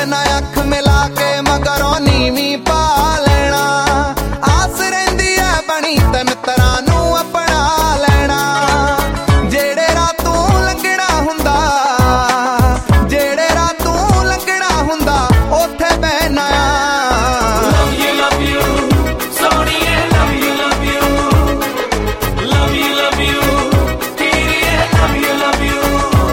ना अख मिला के मगरों नीवी पा लेना। आस रहिंदी है बनी ते मित्रां नूं अपना लेना। जेड़े रातों लंघना हुंदा, जेड़े रातों लंघना हुंदा उत्थे बहना। love you, सोहणीए love you, love you, love you, love you, तेरिए love you, love you।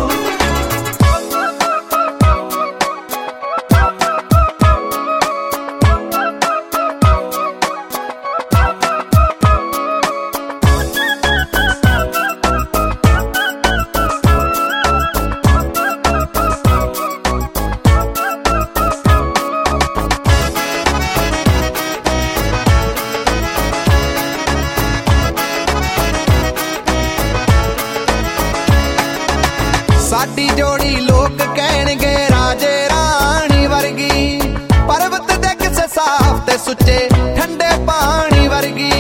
साडी जोड़ी लोग कहणगे राजे राणी वर्गी, पर्वत दे किसे साफ ते सुच्चे ठंडे पानी वर्गी।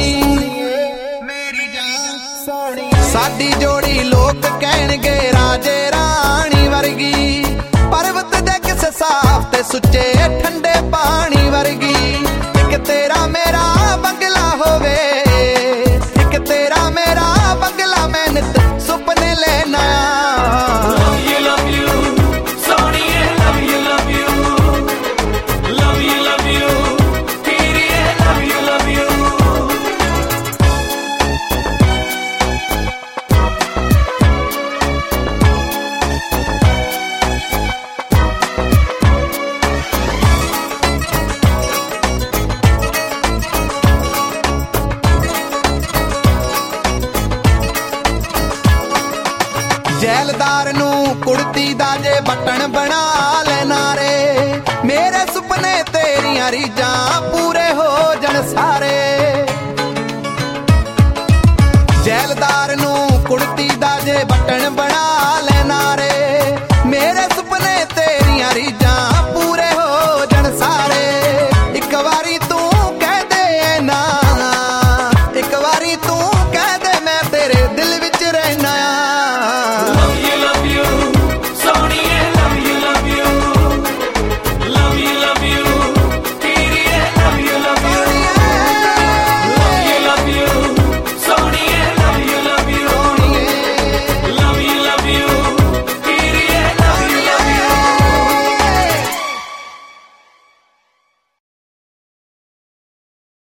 साडी जोड़ी लोग कहणगे राजे राणी वर्गी, पर्वत दे किसे साफ ते सुच्चे ठंडे पानी वर्गी। एक तेरा मेरा बंगला होवे, एक तेरा मेरा बंगला मैं नित सुपने लेना। love you, सोहणीए love you, love you, love you, love you, तेरिए love you, love you। Zaildar नूं कुड़ती दा जे बटन बना लेना रे, मेरे सुपने तेरियां रीझां पूरे हो जण सारे।